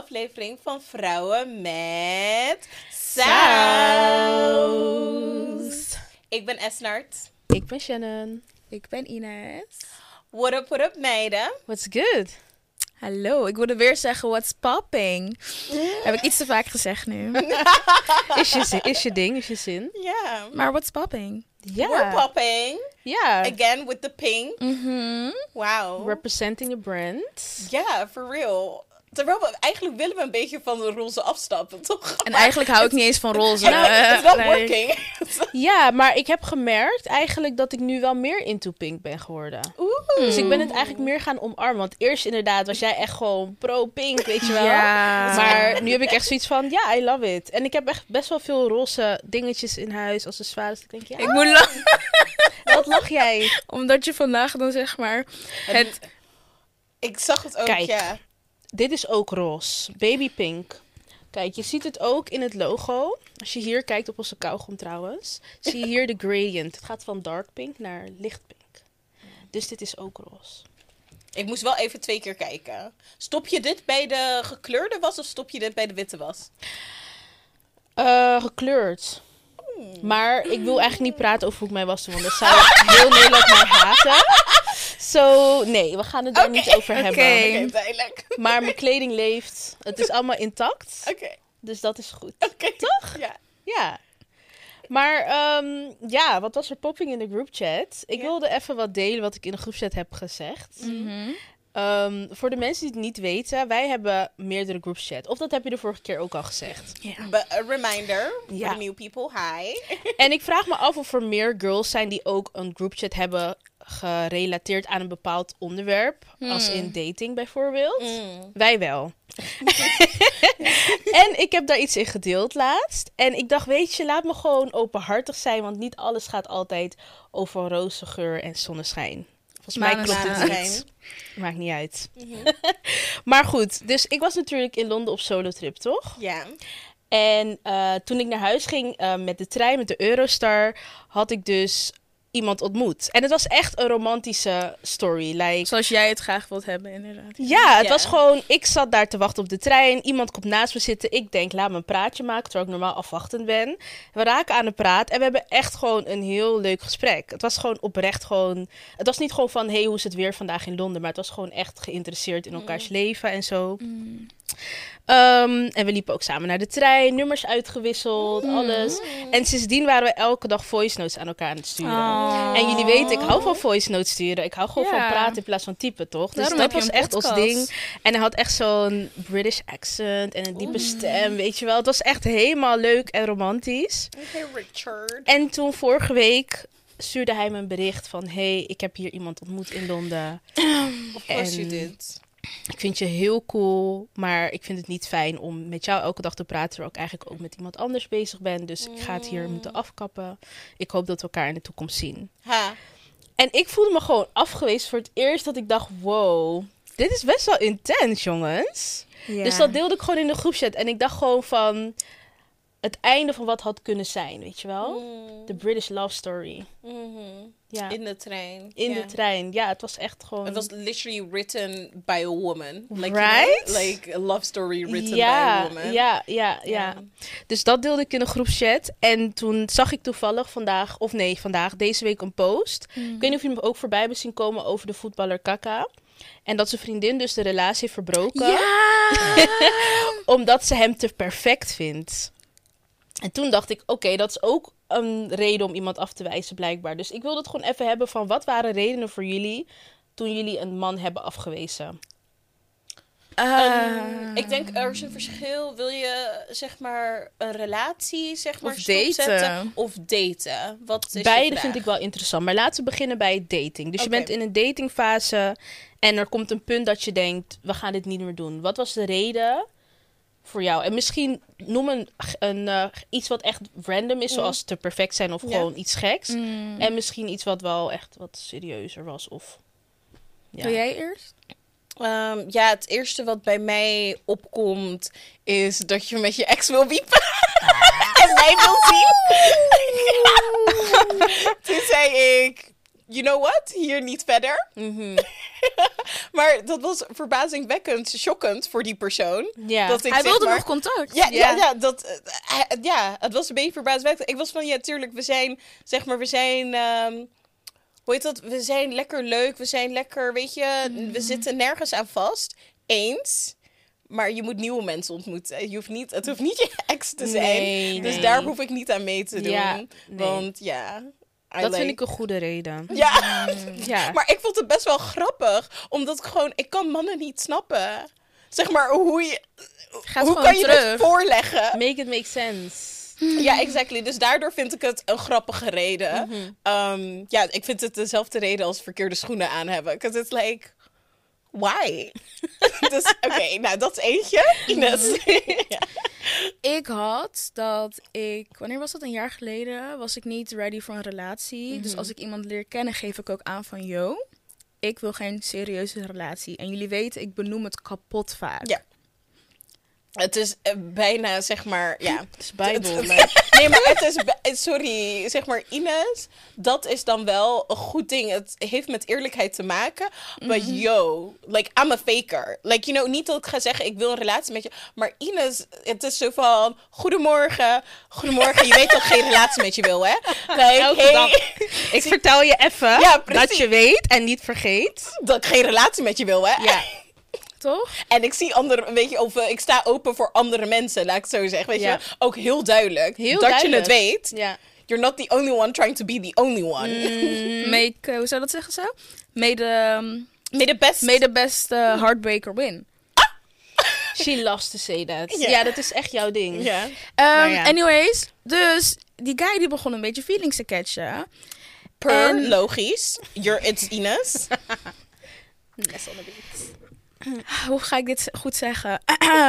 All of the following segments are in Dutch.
aflevering van Vrouwen met Saus. Ik ben Esnart. Ik ben Shannon. Ik ben Ines. What up, meiden? What's good? Hallo, ik wilde weer zeggen what's popping. Heb ik iets te vaak gezegd nu. Is je ding, is je zin? Ja. Maar what's popping? Ja. We're popping. Ja. Again with the pink. Wow. Representing the brand. Ja, for real. Terwijl eigenlijk willen we een beetje van de roze afstappen, toch? En eigenlijk hou ik niet eens van roze. It's not Nee. working. Ja, maar ik heb gemerkt eigenlijk dat ik nu wel meer into pink ben geworden. Dus ik ben het eigenlijk meer gaan omarmen. Want eerst inderdaad was jij echt gewoon pro-pink, weet je wel. Ja. Maar nu heb ik echt zoiets van, ja, I love it. En ik heb echt best wel veel roze dingetjes in huis, accessoires. Ik denk, ja, Ik moet lachen, wat lach jij? omdat je vandaag dan zeg maar het... Ik zag het ook, Kijk. ja. Dit is ook roze. Baby pink. Kijk, je ziet het ook in het logo. Als je hier kijkt op onze kauwgom trouwens, zie je hier de gradient. Het gaat van dark pink naar licht pink. Dus dit is ook roze. Ik moest wel even 2 keer kijken. Stop je dit bij de gekleurde was of stop je dit bij de witte was? Gekleurd. Maar ik wil eigenlijk niet praten over hoe ik mij was toen, want dan zou heel Nederland mij haten. Nee, we gaan het daar niet over hebben. Oké, duidelijk. Maar mijn kleding leeft. Het is allemaal intact. Oké. Dus dat is goed. Toch? Ja. Ja. Maar ja, wat was er popping in de groupchat? Ik wilde even wat delen wat ik in de groupchat heb gezegd. Voor de mensen die het niet weten, wij hebben meerdere groupchat. Of dat heb je de vorige keer ook al gezegd. But a reminder Ja. for the new people, hi. En ik vraag me af of er meer girls zijn die ook een groupchat hebben gerelateerd aan een bepaald onderwerp. Als in dating bijvoorbeeld. Wij wel. En ik heb daar iets in gedeeld laatst. En ik dacht, weet je, laat me gewoon openhartig zijn. Want niet alles gaat altijd over roze geur en zonneschijn. Volgens mij klopt het Maneschijn. niet. Maakt niet uit. Maar goed, dus ik was natuurlijk in Londen op solotrip, toch? Ja. En toen ik naar huis ging met de trein, met de Eurostar, had ik dus iemand ontmoet. En het was echt een romantische story. Like, Zoals jij het graag wilt hebben, inderdaad. ja, het Ja. was gewoon, ik zat daar te wachten op de trein. Iemand komt naast me zitten. Ik denk, laat me een praatje maken, terwijl ik normaal afwachtend ben. We raken aan de praat en we hebben echt gewoon een heel leuk gesprek. Het was gewoon oprecht gewoon... Het was niet gewoon van, hey, hoe is het weer vandaag in Londen? Maar het was gewoon echt geïnteresseerd in elkaars leven en zo. En we liepen ook samen naar de trein, nummers uitgewisseld, alles. En sindsdien waren we elke dag voice notes aan elkaar aan het sturen. Oh. En jullie weten, ik hou van voice notes sturen. Ik hou gewoon Ja. van praten in plaats van typen, toch? Dus Daarom dat heb je was een echt ons podcast. ding. En hij had echt zo'n British accent en een diepe stem, weet je wel. Het was echt helemaal leuk en romantisch. Oké, Richard. En toen vorige week stuurde hij me een bericht van... Hey, ik heb hier iemand ontmoet in Londen. Of course you En did. ik vind je heel cool, maar ik vind het niet fijn om met jou elke dag te praten... terwijl ik eigenlijk ook met iemand anders bezig ben. Dus ik ga het hier moeten afkappen. Ik hoop dat we elkaar in de toekomst zien. Ha. En ik voelde me gewoon afgewezen voor het eerst dat ik dacht... Wow, dit is best wel intens, jongens. Ja. Dus dat deelde ik gewoon in de groepchat. En ik dacht gewoon van... Het einde van wat had kunnen zijn, weet je wel? De British love story. Ja. In de trein. In Ja. de trein. Ja, het was echt gewoon... Het was literally written by a woman. Like, Right? you know, like a love story written by a woman. Ja. Dus dat deelde ik in een groepchat. En toen zag ik toevallig deze week een post. Ik weet niet of je hem ook voorbij hebt zien komen over de voetballer Kaka. En dat zijn vriendin dus de relatie heeft verbroken. Ja! Omdat ze hem te perfect vindt. En toen dacht ik, oké, dat is ook een reden om iemand af te wijzen blijkbaar. Dus ik wilde het gewoon even hebben van... Wat waren redenen voor jullie toen jullie een man hebben afgewezen? Ik denk er is een verschil. Wil je zeg maar een relatie zeg maar Of daten. stopzetten of daten? Wat is je Beide vraag? vind ik wel interessant. Maar laten we beginnen bij dating. Dus Oké. je bent in een datingfase en er komt een punt dat je denkt... we gaan dit niet meer doen. Wat was de reden voor jou? En misschien noem iets wat echt random is... zoals te perfect zijn of gewoon iets geks. En misschien iets wat wel echt wat serieuzer was. Of, ja. Wil jij eerst? Ja, het eerste wat bij mij opkomt is dat je met je ex wil wiepen. En mij wil zien. Toen zei ik, you know what? Hier niet verder. Mhm. Maar dat was verbazingwekkend, shockend voor die persoon. Ja. Dat ik, Hij zeg wilde maar, nog contact. Ja, het was een beetje verbazingwekkend. Ik was van, ja, tuurlijk, we zijn, zeg maar, hoe heet dat? We zijn lekker leuk, we zijn lekker, weet je, we zitten nergens aan vast. Eens. Maar je moet nieuwe mensen ontmoeten. Het hoeft niet je ex te zijn. Nee, Dus nee. daar hoef ik niet aan mee te doen. Ja, nee. Want ja... Dat vind ik een goede reden. Ja, Ja. maar ik vond het best wel grappig. Omdat ik kan mannen niet snappen. Zeg maar, hoe gewoon kan je terug. dat voorleggen? Make it make sense. Ja, exactly. Dus daardoor vind ik het een grappige reden. Ja, ik vind het dezelfde reden als verkeerde schoenen aan hebben. Because it's like, why? Dus oké, nou dat is eentje. Ines. Ja. Ik had dat wanneer was dat? Een jaar geleden was ik niet ready voor een relatie. Dus als ik iemand leer kennen, geef ik ook aan van, yo, ik wil geen serieuze relatie. En jullie weten, ik benoem het kapot vaak. Ja. Het is bijna, zeg maar, ja. Het is Bijbel. Nee, maar het is, sorry, zeg maar, Ines, dat is dan wel een goed ding. Het heeft met eerlijkheid te maken. But yo, like, I'm a faker. Like, you know, niet dat ik ga zeggen, ik wil een relatie met je. Maar Ines, het is zo van, goedemorgen. Je weet dat ik geen relatie met je wil, hè? Like, Elke dag. Ik vertel je even Ja, precies. dat je weet en niet vergeet. dat ik geen relatie met je wil, hè? Ja. Toch? En ik zie andere, weet je, of ik sta open voor andere mensen, laat ik het zo zeggen. Weet Ja. je, ook heel duidelijk. Heel dat duidelijk. je het weet. Ja. You're not the only one trying to be the only one. Hoe zou dat zeggen zo? May the best heartbreaker win. She loves to say that. Ja. Ja, dat is echt jouw ding. Ja. ja. Anyways, dus die guy die begon een beetje feelings te catchen. Logisch. It's Ines. Hoe ga ik dit goed zeggen?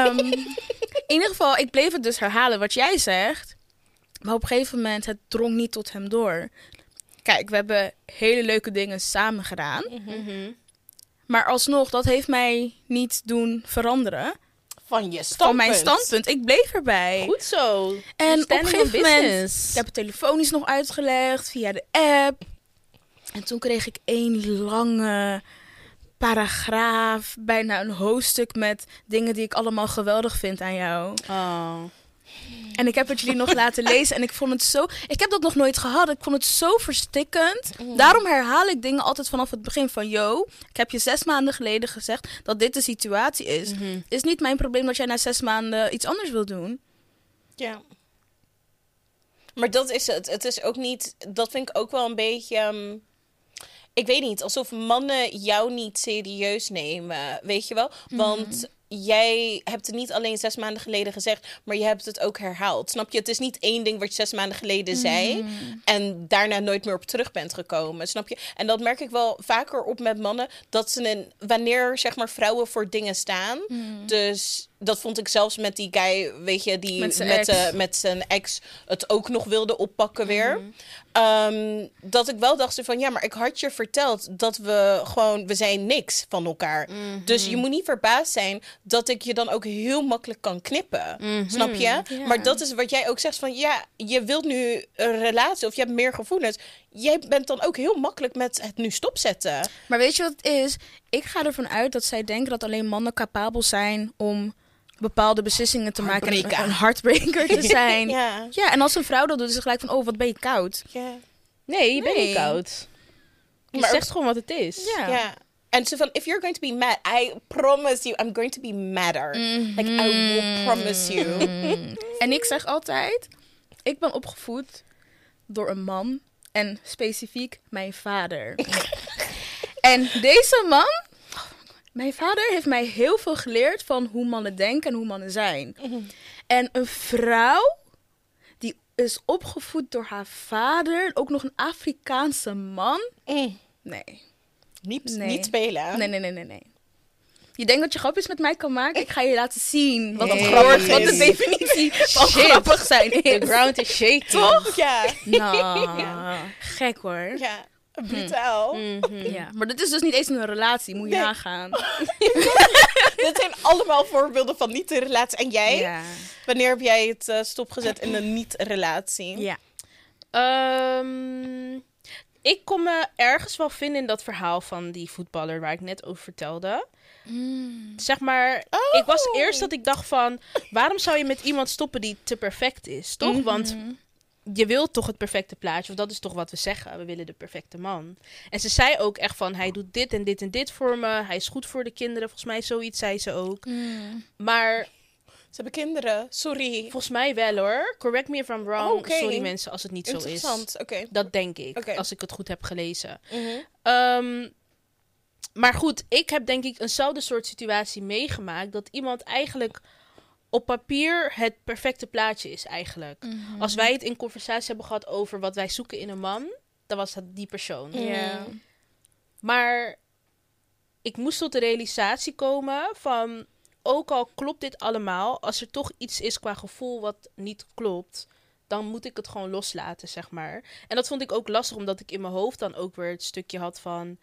In ieder geval, ik bleef het dus herhalen wat jij zegt. Maar op een gegeven moment, het drong niet tot hem door. Kijk, we hebben hele leuke dingen samen gedaan. Maar alsnog, dat heeft mij niet doen veranderen Van je standpunt. van mijn standpunt. Ik bleef erbij. Goed zo. En op een Standing gegeven on moment, business. ik heb het telefonisch nog uitgelegd via de app. En toen kreeg ik 1 lange paragraaf, bijna een hoofdstuk met dingen die ik allemaal geweldig vind aan jou. Oh. En ik heb het jullie nog laten lezen en ik vond het zo... Ik heb dat nog nooit gehad. Ik vond het zo verstikkend. Daarom herhaal ik dingen altijd vanaf het begin van... Yo, ik heb je 6 maanden geleden gezegd dat dit de situatie is. Is niet mijn probleem dat jij na 6 maanden iets anders wil doen. Ja. Maar dat is het. Het is ook niet... Dat vind ik ook wel een beetje... ik weet niet, alsof mannen jou niet serieus nemen. Weet je wel? Want... Jij hebt het niet alleen 6 maanden geleden gezegd, maar je hebt het ook herhaald. Snap je? Het is niet één ding wat je 6 maanden geleden zei en daarna nooit meer op terug bent gekomen. Snap je? En dat merk ik wel vaker op met mannen, dat ze wanneer zeg maar vrouwen voor dingen staan. Dus dat vond ik zelfs met die guy, weet je, die met zijn ex het ook nog wilde oppakken weer. Dat ik wel dacht van, ja, maar ik had je verteld dat we zijn niks van elkaar. Dus je moet niet verbaasd zijn dat ik je dan ook heel makkelijk kan knippen. Snap je? Ja. Maar dat is wat jij ook zegt van, ja, je wilt nu een relatie of je hebt meer gevoelens. Jij bent dan ook heel makkelijk met het nu stopzetten. Maar weet je wat het is? Ik ga ervan uit dat zij denken dat alleen mannen capabel zijn om bepaalde beslissingen te maken. En een heartbreaker te zijn. Ja. Ja, en als een vrouw dat doet, is het gelijk van, oh, wat ben je koud. Ja. Nee, je bent niet koud. Je Maar zegt gewoon wat het is. Ja. Ja. En zo van, if you're going to be mad, I promise you, I'm going to be madder. Like, I will promise you. En ik zeg altijd, ik ben opgevoed door een man en specifiek mijn vader. En deze man, mijn vader heeft mij heel veel geleerd van hoe mannen denken en hoe mannen zijn. En een vrouw die is opgevoed door haar vader, ook nog een Afrikaanse man. Nee. Niet spelen. Nee. Je denkt dat je grapjes met mij kan maken? Ik ga je laten zien wat, Nee. grappig, wat de definitie van grappig zijn is. The ground is shaking. Toch? Ja. Nou, gek hoor. Ja. Brutaal. Ja, maar dit is dus niet eens een relatie, moet je nagaan. Dit zijn allemaal voorbeelden van niet een relatie. En jij? Ja. Wanneer heb jij het stopgezet in een niet-relatie? Ja. Ik kon me ergens wel vinden in dat verhaal van die voetballer waar ik net over vertelde. Zeg maar, ik was eerst dat ik dacht van, waarom zou je met iemand stoppen die te perfect is, toch? Want je wilt toch het perfecte plaatje, of dat is toch wat we zeggen. We willen de perfecte man. En ze zei ook echt van, hij doet dit en dit en dit voor me. Hij is goed voor de kinderen. Volgens mij zoiets zei ze ook. Maar Ze hebben kinderen, sorry. volgens mij wel hoor. Correct me if I'm wrong. Oh, oké. Sorry mensen als het niet zo is. Interessant, oké. Dat denk ik, Oké. als ik het goed heb gelezen. Mhm. Maar goed, ik heb denk ik eenzelfde soort situatie meegemaakt. Dat iemand eigenlijk op papier het perfecte plaatje is eigenlijk. Als wij het in conversatie hebben gehad over wat wij zoeken in een man, dan was dat die persoon. Ja. Maar ik moest tot de realisatie komen van, ook al klopt dit allemaal, als er toch iets is qua gevoel wat niet klopt, dan moet ik het gewoon loslaten, zeg maar. En dat vond ik ook lastig, omdat ik in mijn hoofd dan ook weer het stukje had van,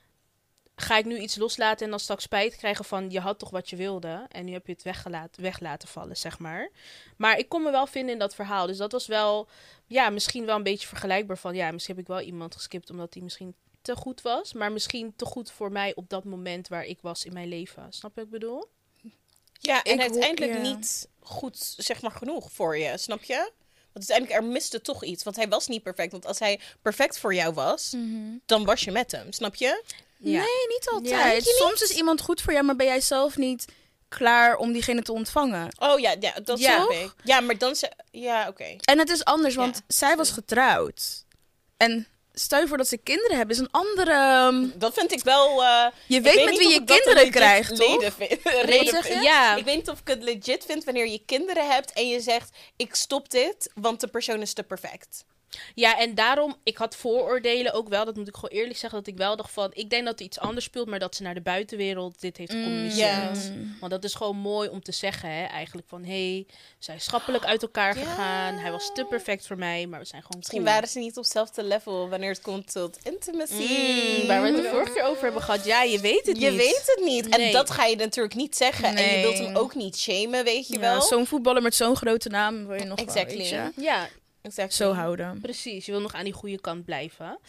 ga ik nu iets loslaten en dan straks spijt krijgen van, je had toch wat je wilde en nu heb je het weg laten vallen, zeg maar. Maar ik kon me wel vinden in dat verhaal. Dus dat was wel, ja, misschien wel een beetje vergelijkbaar van, ja, misschien heb ik wel iemand geskipt omdat hij misschien te goed was, maar misschien te goed voor mij op dat moment waar ik was in mijn leven. Snap je wat ik bedoel? Ja, en Ik uiteindelijk ja. niet goed, zeg maar, genoeg voor je, snap je? Want uiteindelijk, er miste toch iets. Want hij was niet perfect. Want als hij perfect voor jou was, dan was je met hem, snap je? Ja. Nee, niet altijd. Ja, denk je Soms is iemand goed voor jou, maar ben jij zelf niet klaar om diegene te ontvangen. Oh ja, ja dat Ja. snap ik. Ja, maar dan... Ja, oké. En het is anders, want Ja, zij was getrouwd. En stel je voor dat ze kinderen hebben, is een andere... Dat vind ik wel... Je weet met wie je kinderen krijgt, toch? Reden zeg je? vind. Ja. Ik weet niet of ik het legit vind wanneer je kinderen hebt en je zegt, ik stop dit, want de persoon is te perfect. Ja, en daarom, ik had vooroordelen ook wel, dat moet ik gewoon eerlijk zeggen, dat ik wel dacht van, ik denk dat er iets anders speelt, maar dat ze naar de buitenwereld dit heeft gecommuniceerd. ja. Want dat is gewoon mooi om te zeggen, hè, eigenlijk van, hey, we zijn schappelijk uit elkaar Ja. gegaan, hij was te perfect voor mij, maar we zijn gewoon Misschien cool. waren ze niet op hetzelfde level wanneer het komt tot intimacy. Waar we het de vorige keer over hebben gehad, ja, je weet het Je niet. weet het niet. En Nee. dat ga je natuurlijk niet zeggen. En je Nee. wilt hem ook niet shamen, weet je Ja, wel. zo'n voetballer met zo'n grote naam wil je nog Exactly. wel, weet je, Ja, Exactly. zo houden. precies. Je wil nog aan die goede kant blijven.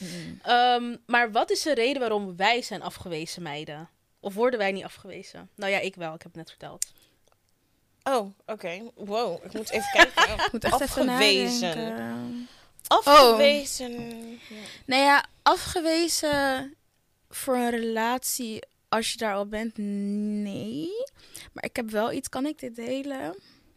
Maar wat is de reden waarom wij zijn afgewezen, meiden? Of worden wij niet afgewezen? Nou ja, ik wel. Ik heb het net verteld. Oh, oké. Wow, ik moet even kijken. Ik moet echt even Afgewezen. nadenken. Afgewezen. Nou ja, afgewezen voor een relatie als je daar al bent, nee. Maar ik heb wel iets, kan ik dit delen?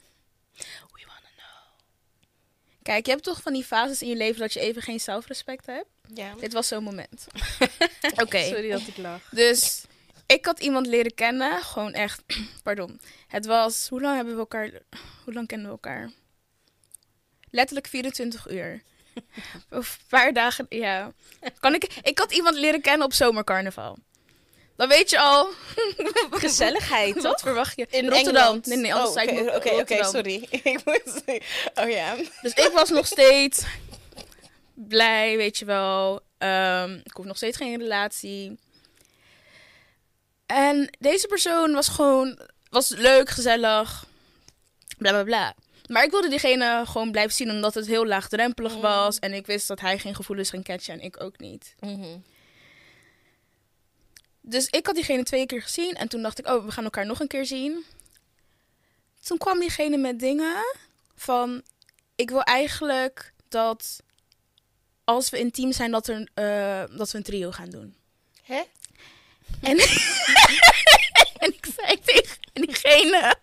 We wanna know. Kijk, je hebt toch van die fases in je leven dat je even geen zelfrespect hebt? Ja. Dit was zo'n moment. Oké, Sorry dat ik lach. dus ik had iemand leren kennen, gewoon echt, pardon. Het was, hoe lang kennen we elkaar? Letterlijk 24 uur. Of een paar dagen, ja. Ik had iemand leren kennen op zomercarnaval. Dan weet je al. Gezelligheid, Wat toch? verwacht je? In Rotterdam. Engeland. Nee, anders zei ik nog Oké, Rotterdam. sorry. Ik moest... Oh ja. Dus ik was nog steeds blij, weet je wel. Ik hoef nog steeds geen relatie. En deze persoon was leuk, gezellig, bla bla bla. Maar ik wilde diegene gewoon blijven zien omdat het heel laagdrempelig was. En ik wist dat hij geen gevoelens ging catchen en ik ook niet. Dus ik had diegene 2 keer gezien en toen dacht ik, oh, we gaan elkaar nog een keer zien. Toen kwam diegene met dingen van, ik wil eigenlijk dat als we intiem zijn, dat we een trio gaan doen. Hè? En, en ik zei tegen diegene,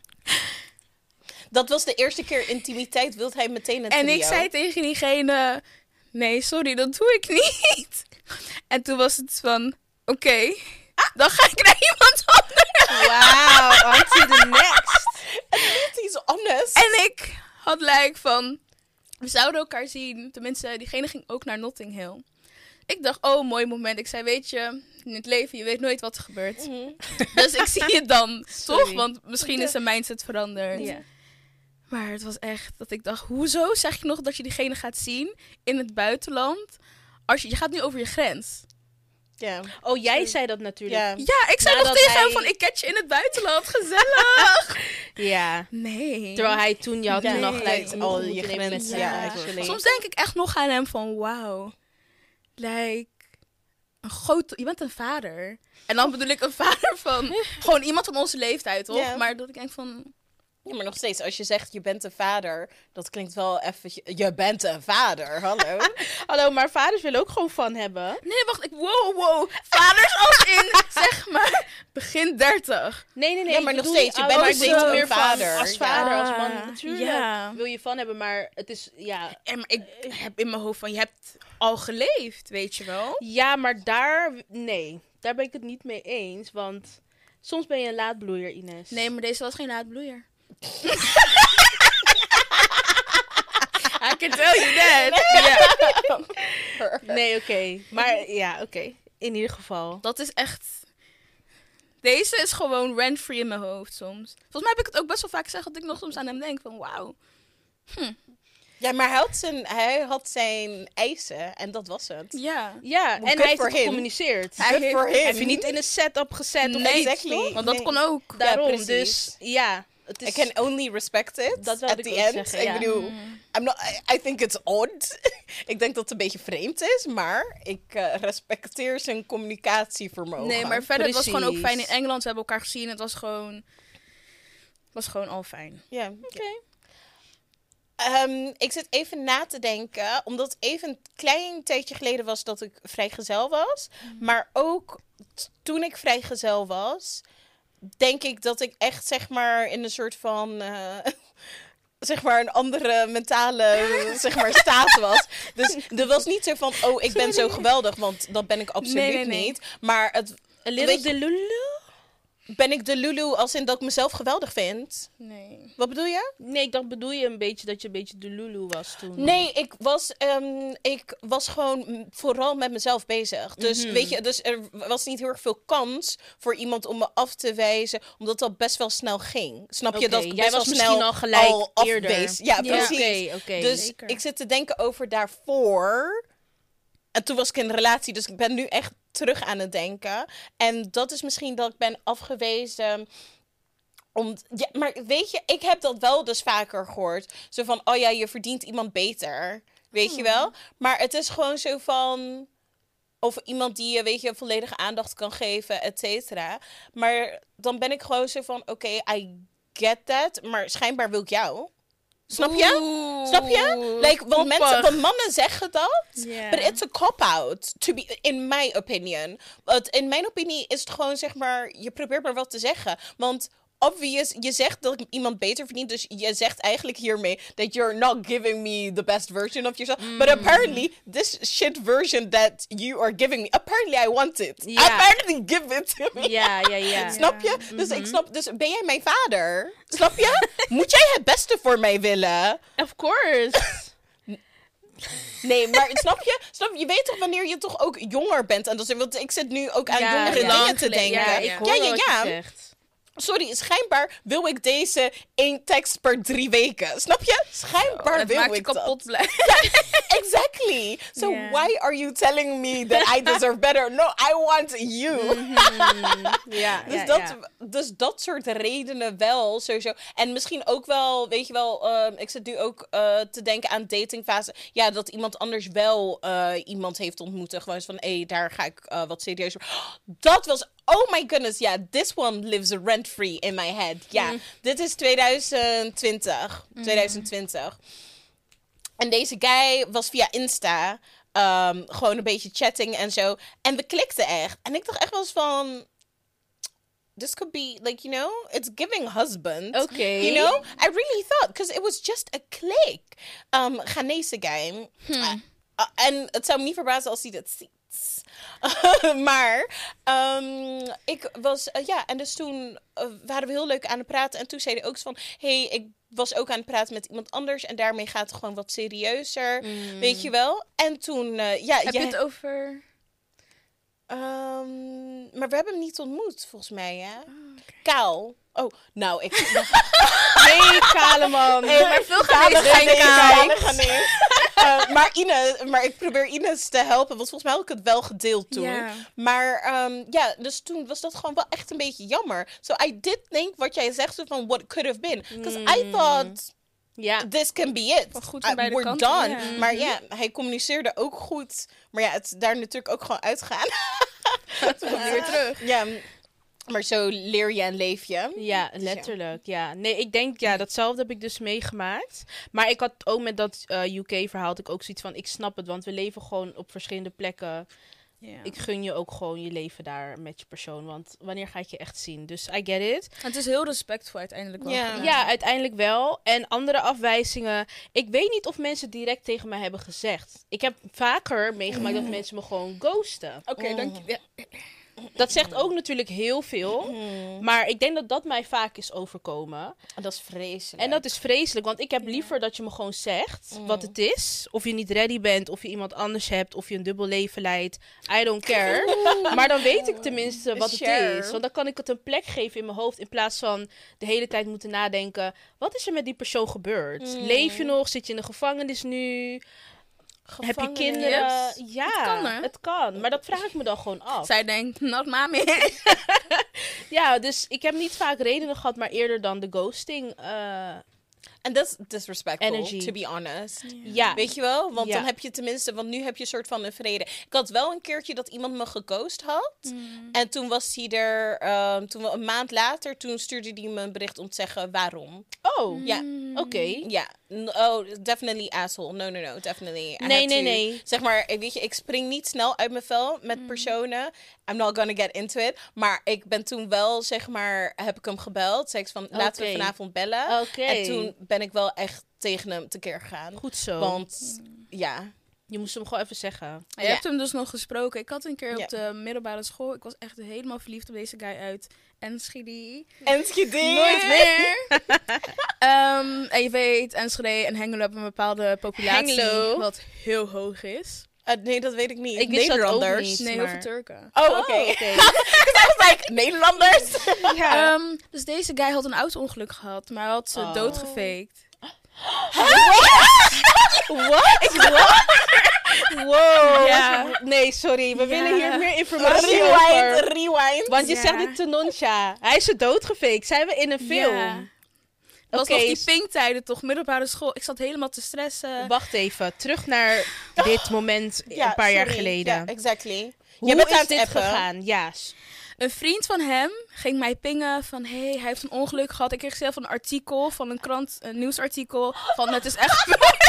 Dat was de eerste keer intimiteit. Wilt hij meteen een trio? en ik zei tegen diegene, nee, sorry, dat doe ik niet. En toen was het van, oké, dan ga ik naar iemand anders. Wauw, on to the next. Het is honest. En ik had lijk van, we zouden elkaar zien. Tenminste, diegene ging ook naar Notting Hill. Ik dacht, oh, mooi moment. Ik zei, weet je, in het leven, je weet nooit wat er gebeurt. Dus ik zie je dan, Sorry. toch? Want misschien is zijn mindset veranderd. Ja. Maar het was echt dat ik dacht, hoezo zeg je nog dat je diegene gaat zien in het buitenland? Als je gaat nu over je grens. Ja. Oh, jij zei dat natuurlijk. Ja. Ja, ik zei nog Nadat tegen hem hij- van, ik catch je in het buitenland, gezellig. Ja. Nee. Terwijl hij toen, je had Ja, toen al nee, gelijk al moeten je nemen met grenzen, zijn ja, actually. Soms denk ik echt nog aan hem van, wauw. like, je bent een vader. En dan bedoel ik een vader van, gewoon iemand van onze leeftijd, toch? Ja. Maar dat ik denk van, Ja, maar nog steeds, als je zegt je bent een vader, dat klinkt wel even... Je bent een vader, hallo. Hallo, maar vaders willen ook gewoon fun hebben. nee, wacht, wow. Vaders als in, zeg maar, begin 30. Nee. Ja, maar ik nog bedoel steeds, je niet bent ouders, nog steeds maar een meer van vader. Als vader, als man, Ja. natuurlijk Ja. wil je fun hebben, maar het is, ja... En maar ik heb in mijn hoofd van, je hebt al geleefd, weet je wel? Ja, maar daar ben ik het niet mee eens, want soms ben je een laatbloeier, Ines. Nee, maar deze was geen laatbloeier. I can tell you that. Ja. Nee, oké. Maar ja, oké. In ieder geval. Dat is echt... Deze is gewoon rent-free in mijn hoofd soms. Volgens mij heb ik het ook best wel vaak gezegd dat ik nog soms aan hem denk van wauw. Ja, maar hij had zijn eisen en dat was het. Ja. Ja, Well, en good hij heeft for het him. gecommuniceerd. Hij Good heeft- for him. Heb je niet in een setup gezet of Nee, iets, exactly. toch? Want dat Nee. kon ook. Daarom, precies. dus ja. Het is, I can only respect it Dat wilde at ik the ook end. zeggen, Ik ja. bedoel, I think it's odd. Ik denk dat het een beetje vreemd is, maar ik respecteer zijn communicatievermogen. Nee, maar verder het was gewoon ook Precies. fijn in Engeland. We hebben elkaar gezien. Het was gewoon al fijn. Ja. Oké. Ik zit even na te denken, omdat het even een klein tijdje geleden was dat ik vrijgezel was. Maar ook toen ik vrijgezel was, denk ik dat ik echt zeg maar in een soort van... zeg maar een andere mentale zeg maar, staat was. Dus er was niet zo van, oh, ik ben zo geweldig, want dat ben ik absoluut Nee. niet. Maar het, A little weet je, delulu? ben ik de Lulu als in dat ik mezelf geweldig vind? Nee. Wat bedoel je? Nee, ik dacht bedoel je een beetje dat je een beetje delulu was toen. Nee, ik was gewoon vooral met mezelf bezig. Dus weet je, dus er was niet heel erg veel kans voor iemand om me af te wijzen, omdat dat best wel snel ging. Snap je? Oké, Dat ik jij best was wel misschien snel al gelijk eerder. afwees. Ja, Ja. precies. Oké. Dus Zeker. ik zit te denken over daarvoor. En toen was ik in een relatie, dus ik ben nu echt terug aan het denken. En dat is misschien dat ik ben afgewezen. Ja, maar weet je, ik heb dat wel dus vaker gehoord. Zo van, oh ja, je verdient iemand beter. Weet je wel? Maar het is gewoon zo van... Of iemand die je, weet je, volledige aandacht kan geven, et cetera. Maar dan ben ik gewoon zo van, oké, I get that. Maar schijnbaar wil ik jou. Snap je? Oeh. Snap je? Like, want mannen zeggen dat, Ja. but it's a cop-out, in my opinion. Want in mijn opinie is het gewoon, zeg maar, je probeert maar wat te zeggen. Want obvious, je zegt dat ik iemand beter verdient, dus je zegt eigenlijk hiermee that you're not giving me the best version of yourself. But apparently, this shit version that you are giving me, apparently I want it. Ja. Apparently give it to me. Ja. Snap je? Dus ik snap, dus ben jij mijn vader? Snap je? Moet jij het beste voor mij willen? Of course. Nee, maar snap je? Je weet toch wanneer je toch ook jonger bent? En dat, want ik zit nu ook aan Ja, jongere lang dingen te geleden. denken. Ja, ik hoor wel wat je zegt. Sorry, schijnbaar wil ik deze 1 tekst per 3 weken. Snap je? Schijnbaar Het wil maakt je ik dat. kapot blij. Exactly. So Ja. why are you telling me that I deserve better? No, I want you. Ja, Dus dat soort redenen wel, sowieso. En misschien ook wel, weet je wel, ik zit nu ook te denken aan datingfase. Ja, dat iemand anders wel iemand heeft ontmoet. Gewoon eens van, hé, daar ga ik wat serieuzer. Dat was, oh my goodness, ja, this one lives rent-free in my head. Ja, dit is 2020. 2020. En deze guy was via Insta gewoon een beetje chatting en zo. En we klikten echt. En ik dacht echt wel eens van... This could be, like, you know, it's giving husband. Oké. You know? I really thought, because it was just a click. Ghanese guy. En het zou me niet verbazen als hij dat ziet. Maar ik was, ja, en dus toen waren we heel leuk aan het praten. En toen zei hij ook zo van, hey, ik was ook aan het praten met iemand anders. En daarmee gaat het gewoon wat serieuzer. Weet je wel? En toen, ja. Heb je het over... Maar we hebben hem niet ontmoet, volgens mij, hè? Kaal. Oh, nou, ik... Nee, kale man. Nee, maar veel Ghanese. Maar ik probeer Ines te helpen, want volgens mij had ik het wel gedeeld toen. Ja. Maar ja, dus toen was dat gewoon wel echt een beetje jammer. So I did think, wat jij zegt, zo van what could have been. Because I thought Ja. this can be it. Van goed van beide We're kanten, done. ja. Maar ja, hij communiceerde ook goed. Maar ja, het daar natuurlijk ook gewoon uitgaan. Weer terug. Ja, maar zo leer je en leef je. Ja, letterlijk. Ja. Nee, ik denk, datzelfde heb ik dus meegemaakt. Maar ik had ook met dat UK-verhaal had ik ook zoiets van, ik snap het, want we leven gewoon op verschillende plekken. Ja. Ik gun je ook gewoon je leven daar met je persoon, want wanneer ga ik je echt zien? Dus I get it. Het is heel respectvol uiteindelijk wel. Ja. gedaan. Ja, uiteindelijk wel. En andere afwijzingen. Ik weet niet of mensen direct tegen mij hebben gezegd. Ik heb vaker meegemaakt dat mensen me gewoon ghosten. Oké, dank je. Ja. Dat zegt ook natuurlijk heel veel. Maar ik denk dat dat mij vaak is overkomen. Dat is vreselijk. En dat is vreselijk, want ik heb liever dat je me gewoon zegt wat het is. Of je niet ready bent, of je iemand anders hebt, of je een dubbel leven leidt. I don't care. Maar dan weet ik tenminste wat het Sure. is. Want dan kan ik het een plek geven in mijn hoofd, in plaats van de hele tijd moeten nadenken. Wat is er met die persoon gebeurd? Leef je nog? Zit je in de gevangenis nu? Heb je kinderen? Yes. Ja, Het kan, hè? het kan. Maar dat vraag ik me dan gewoon af. Zij denkt, not mami. Ja, dus ik heb niet vaak redenen gehad, maar eerder dan de ghosting. En dat is disrespectful, Energy. to be honest. Ja. Weet je wel? Want Ja. dan heb je tenminste, want nu heb je een soort van een vrede. Ik had wel een keertje dat iemand me geghost had. En toen was hij er, toen we een maand later, toen stuurde hij me een bericht om te zeggen waarom. Oh, Ja. oké. Ja, oh, definitely asshole. No, definitely. I Nee, had to- nee. Zeg maar, weet je, ik spring niet snel uit mijn vel met personen. I'm not gonna get into it. Maar ik ben toen wel, zeg maar, heb ik hem gebeld. Zei ik van, laten we Oké. vanavond bellen. Oké. En toen ben ik wel echt tegen hem tekeer gegaan. Goed zo. Want, ja. Je moest hem gewoon even zeggen. Je hebt hem dus nog gesproken. Ik had een keer Ja. op de middelbare school. Ik was echt helemaal verliefd op deze guy uit Enschede. Enschede. Nooit meer. En je weet, Enschede en Hengelo hebben een bepaalde populatie. Hengelo. Wat heel hoog is. Nee, dat weet ik niet. Ik wist dat ook Nederlanders. niet. Nee, maar- heel veel Turken. Oh, oké. oké. I was like, Nederlanders? Ja. Dus deze guy had een auto-ongeluk gehad, maar hij had ze Oh. doodgefaked. Wow. Ja. Nee, sorry. We Ja. willen hier meer informatie over. Rewind. Want je Ja. zegt dit te noncha. Hij is er doodgefaked. Zijn we in een film? Ja. Dat was Oké, nog die pinktijden toch, middelbare school. Ik zat helemaal te stressen. Wacht even. Terug naar dit moment een paar jaar geleden. Ja, exactly. Hoe Je bent aan is het dit appen. gegaan? Ja. Een vriend van hem ging mij pingen van, hey, hij heeft een ongeluk gehad. Ik kreeg zelf een artikel van een krant, een nieuwsartikel van het is echt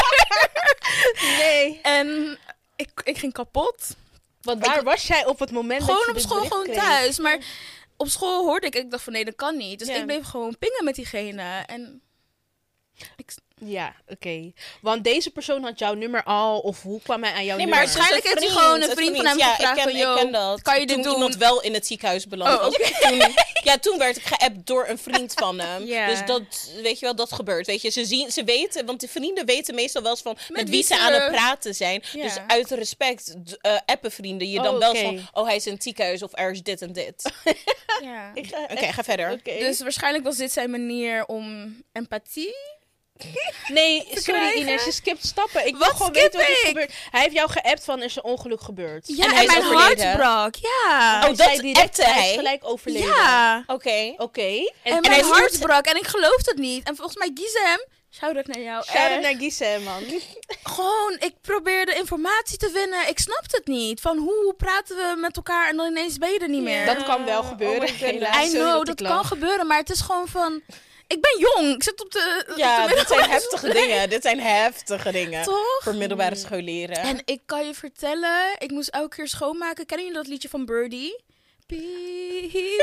Nee. En ik ging kapot. Want waar was jij op het moment Gewoon dat je op dit school, bericht gewoon kreeg? thuis. Maar op school hoorde ik dacht van nee, dat kan niet. Dus Ja. ik bleef gewoon pingen met diegene. En Ja, oké. Want deze persoon had jouw nummer al, of hoe kwam hij aan jouw Nee, nummer? maar waarschijnlijk het is heeft hij gewoon een het vriend van hem gevraagd ik van, ken, yo, ik ken dat. kan je dit toen doen? iemand wel in het ziekenhuis beland. Oh, oké. Toen werd ik geappt door een vriend van hem. Ja. Dus dat, weet je wel, dat gebeurt. Weet je, ze weten, want de vrienden weten meestal wel eens van met wie ze ze- aan het praten zijn. Ja. Dus uit respect appen vrienden je dan Oh, wel oké. van, oh hij is in het ziekenhuis of er is dit en dit. ja. Oké, ga verder. Oké. Dus waarschijnlijk was dit zijn manier om empathie. Nee, sorry krijgen. Ines, je skipt stappen. Ik wil Wat gewoon weten wat skip er is ik? gebeurd. Hij heeft jou geappt van, er is een ongeluk gebeurd. Ja, En en, hij is mijn overleden. hart brak. Ja. Oh, dat Zij direct, appte hij is hij? gelijk overleden. Ja. Oké. Oké. En hij mijn hart stuurt- brak en ik geloofde het niet. En volgens mij Gizem, shout-out naar jou. Shout-out naar Gisem, man. Gewoon, ik probeerde informatie te winnen. Ik snapte het niet. Van hoe praten we met elkaar en dan ineens ben je er niet meer. Dat kan wel gebeuren, Oh my goodness. helaas. I Sorry know, ik dat lach. kan gebeuren. Maar het is gewoon van... Ik ben jong. Ik zit op de... Ja, op de dit zijn middelbare heftige dingen. Dit zijn heftige dingen. Toch? Voor middelbare scholieren. En ik kan je vertellen, ik moest elke keer schoonmaken. Kennen jullie dat liedje van Birdie? Piep.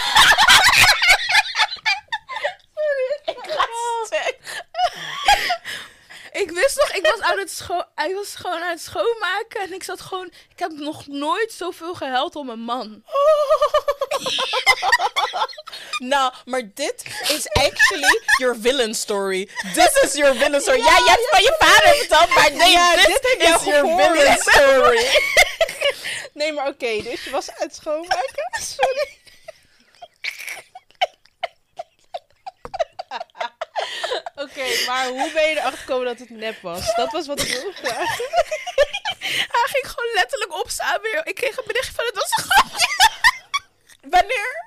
Ik wist nog, ik was gewoon aan het schoonmaken en ik zat gewoon, ik heb nog nooit zoveel gehuild om een man. Nou, maar dit is actually your villain story. This is your villain story. Ja, je hebt van je vader verteld, maar nee, Ja, dit dit heb is jij your gehoord. villain story. Nee, maar oké, dus je was aan het schoonmaken. Sorry. Oké, maar hoe ben je erachter gekomen dat het nep was? Dat was wat ik wilde vragen. Hij ging gewoon letterlijk opstaan weer. Ik kreeg een berichtje van het was een grapje. Wanneer?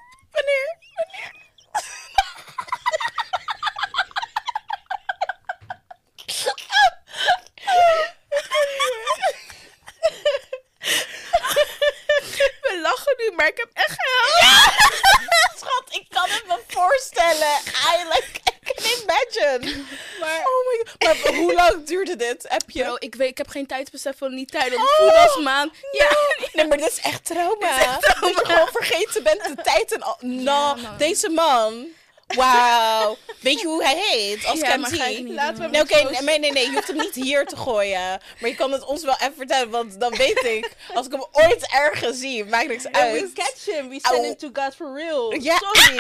maar ik heb echt gehuild. Schat, ik kan het me voorstellen. I can imagine. Maar, oh my God. Maar hoe lang duurde dit? Heb je? Bro, ik heb geen tijdsbesef van die tijd. Want ik voelde als maand. Ja. Nee, maar dit is echt trauma. Dat je gewoon vergeten bent de tijd en al. Ja, Nou, man. deze man. Wauw. Weet je hoe hij heet? Als ik hem maar ga ik zie. niet Laten we doen. Nee, oké, nee. Je hoeft hem niet hier te gooien. Maar je kan het ons wel even vertellen. Want dan weet ik, als ik hem ooit ergens zie, maakt niks We uit. catch him. We send Auw. him to God for real. Ja. Sorry.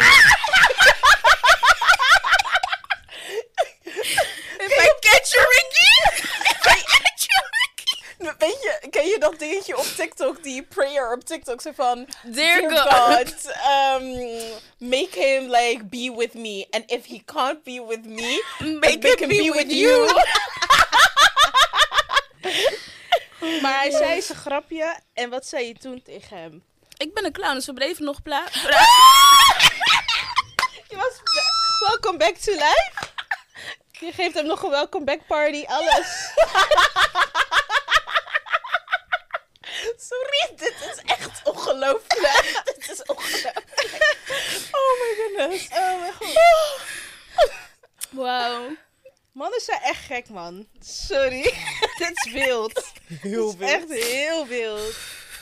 If I catch you, Ricky. Weet je, ken je dat dingetje op TikTok, die prayer op TikTok, zo van... Dear God, make him like be with me. And if he can't be with me, make him be with you. Maar hij zei eens een grapje. En wat zei je toen tegen hem? Ik ben een clown, dus we bleven nog Je was welcome back to life. Je geeft hem nog een welcome back party, alles. Sorry, dit is echt ongelooflijk. Dit is ongelooflijk. Oh my goodness. Oh mijn god. Wauw. Mannen zijn echt gek, man. Sorry. Dit is wild. Heel Dit is echt heel wild.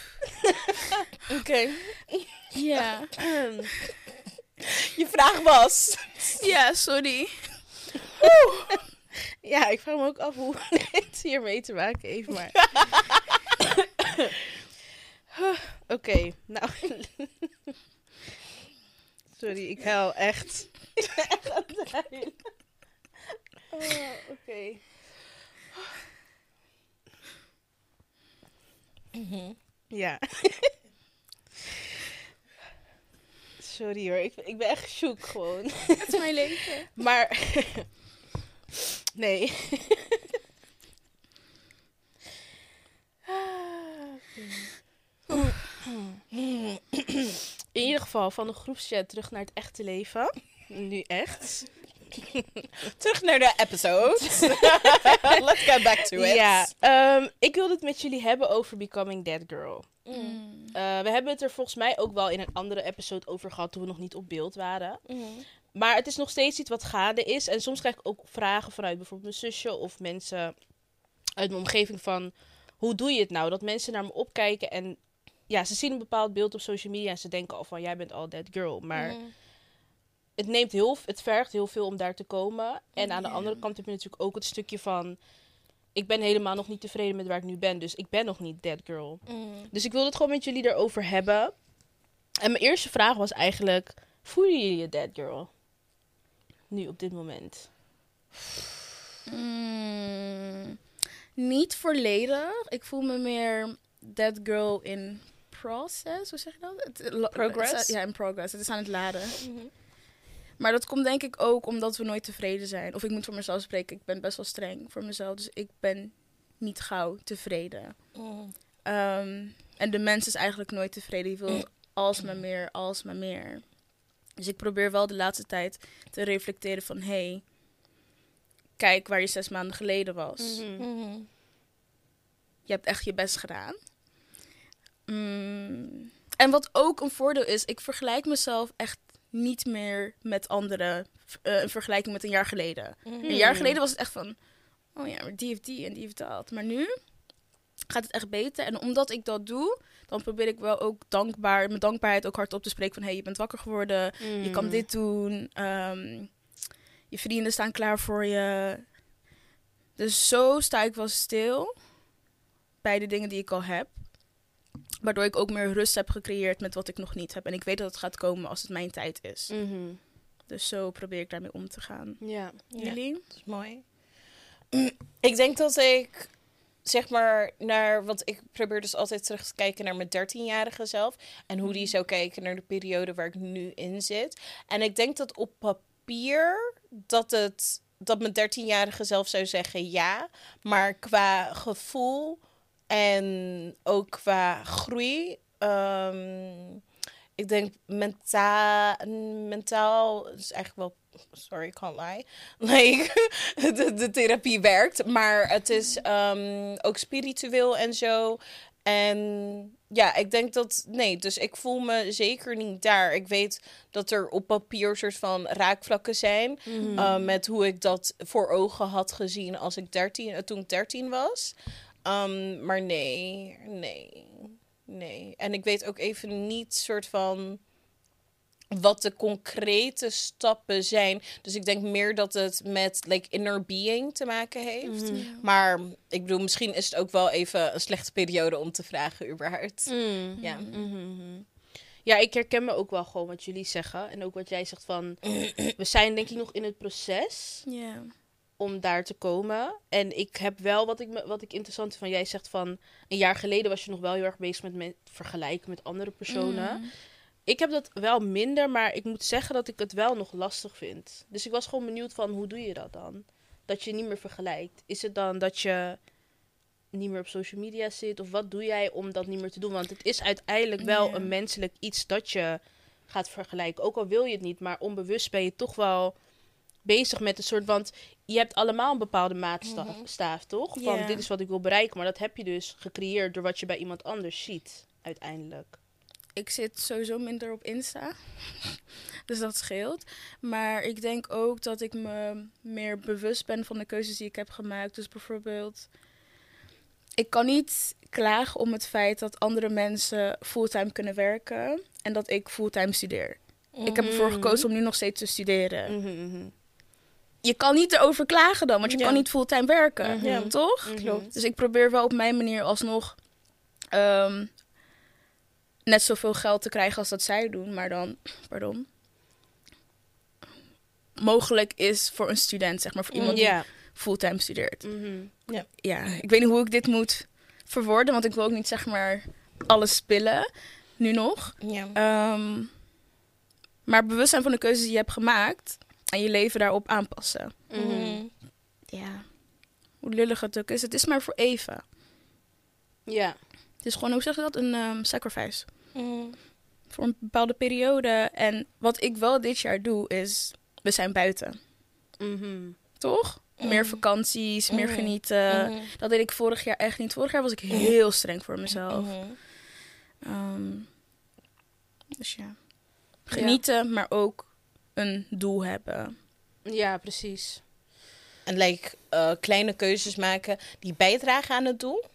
Oké. Ja. Je vraag was... Ja, sorry. Ja, ik vraag me ook af hoe dit hiermee te maken heeft, maar... Oké, nou... Sorry, ik huil echt. Echt aan het huilen. Oké. Ja. Sorry hoor, ik ben echt shook gewoon. Het is mijn leven. Maar... Nee. In ieder geval, van de groepschat terug naar het echte leven. Nu echt. Terug naar de episode. Let's get back to it. Ja, ik wilde het met jullie hebben over Becoming That Girl. We hebben het er volgens mij ook wel in een andere episode over gehad toen we nog niet op beeld waren. Maar het is nog steeds iets wat gaande is. En soms krijg ik ook vragen vanuit bijvoorbeeld mijn zusje of mensen uit mijn omgeving van... Hoe doe je het nou? Dat mensen naar me opkijken en ja, ze zien een bepaald beeld op social media en ze denken al van jij bent al that girl. Maar het vergt heel veel om daar te komen. En aan de andere kant heb je natuurlijk ook het stukje van... Ik ben helemaal nog niet tevreden met waar ik nu ben. Dus ik ben nog niet that girl. Dus ik wilde het gewoon met jullie erover hebben. En mijn eerste vraag was eigenlijk... Voelen jullie je that girl? Nu, op dit moment. Niet volledig. Ik voel me meer that girl in process. Hoe zeg je dat? Progress? Ja, in progress. Het is aan het laden. Maar dat komt denk ik ook omdat we nooit tevreden zijn. Of ik moet voor mezelf spreken. Ik ben best wel streng voor mezelf. Dus ik ben niet gauw tevreden. En de mens is eigenlijk nooit tevreden. Die wil alsmaar meer. Dus ik probeer wel de laatste tijd te reflecteren van... Hey, kijk waar je 6 maanden geleden was. Je hebt echt je best gedaan. En wat ook een voordeel is... Ik vergelijk mezelf echt niet meer met anderen... in vergelijking met een jaar geleden. Een jaar geleden was het echt van... Oh ja, maar die heeft die en die heeft dat. Maar nu gaat het echt beter. En omdat ik dat doe... dan probeer ik wel ook mijn dankbaarheid ook hardop te spreken van... Hey, je bent wakker geworden. Je kan dit doen. Je vrienden staan klaar voor je. Dus zo sta ik wel stil bij de dingen die ik al heb. Waardoor ik ook meer rust heb gecreëerd met wat ik nog niet heb. En ik weet dat het gaat komen als het mijn tijd is. Dus zo probeer ik daarmee om te gaan. Ja. Jullie? Dat is mooi. Ik denk dat ik, zeg maar, want ik probeer dus altijd terug te kijken naar mijn 13-jarige zelf. En hoe die zou kijken naar de periode waar ik nu in zit. En ik denk dat op papier dat mijn 13-jarige zelf zou zeggen ja. Maar qua gevoel en ook qua groei... ik denk mentaal is eigenlijk wel... Sorry, I can't lie. Like, de therapie werkt. Maar het is ook spiritueel en zo. En ja, ik denk dat... Nee, dus ik voel me zeker niet daar. Ik weet dat er op papier soort van raakvlakken zijn. Met hoe ik dat voor ogen had gezien als ik toen ik 13 was. Maar nee. En ik weet ook even niet soort van wat de concrete stappen zijn. Dus ik denk meer dat het met inner being te maken heeft. Maar ik bedoel, misschien is het ook wel even een slechte periode om te vragen überhaupt. Ja. Ja, ik herken me ook wel gewoon wat jullie zeggen. En ook wat jij zegt van... we zijn denk ik nog in het proces Ja. om daar te komen. En ik heb wel wat ik interessant vind van... Jij zegt van... Een jaar geleden was je nog wel heel erg bezig met vergelijken met andere personen. Ik heb dat wel minder, maar ik moet zeggen dat ik het wel nog lastig vind. Dus ik was gewoon benieuwd van, hoe doe je dat dan? Dat je niet meer vergelijkt. Is het dan dat je niet meer op social media zit? Of wat doe jij om dat niet meer te doen? Want het is uiteindelijk wel een menselijk iets dat je gaat vergelijken. Ook al wil je het niet, maar onbewust ben je toch wel bezig met een soort... Want je hebt allemaal een bepaalde maatstaaf, toch? Van, dit is wat ik wil bereiken. Maar dat heb je dus gecreëerd door wat je bij iemand anders ziet, uiteindelijk. Ik zit sowieso minder op Insta. Dus dat scheelt. Maar ik denk ook dat ik me meer bewust ben van de keuzes die ik heb gemaakt. Dus bijvoorbeeld... Ik kan niet klagen om het feit dat andere mensen fulltime kunnen werken. En dat ik fulltime studeer. Ik heb ervoor gekozen om nu nog steeds te studeren. Je kan niet erover klagen dan, want je kan niet fulltime werken. Toch? Klopt. Dus ik probeer wel op mijn manier alsnog... net zoveel geld te krijgen als dat zij doen, maar dan, mogelijk is voor een student, zeg maar, voor iemand die fulltime studeert. Ja, ik weet niet hoe ik dit moet verwoorden, want ik wil ook niet, zeg maar, alles spillen, nu nog. Maar bewust zijn van de keuzes die je hebt gemaakt en je leven daarop aanpassen. Ja, hoe lullig het ook is, het is maar voor even. Ja. Het is gewoon, hoe zeg je dat, een sacrifice. Voor een bepaalde periode. En wat ik wel dit jaar doe, is... We zijn buiten. Toch? Meer vakanties, meer genieten. Dat deed ik vorig jaar echt niet. Vorig jaar was ik heel streng voor mezelf. Dus ja. Genieten, maar ook een doel hebben. Ja, precies. En kleine keuzes maken die bijdragen aan het doel.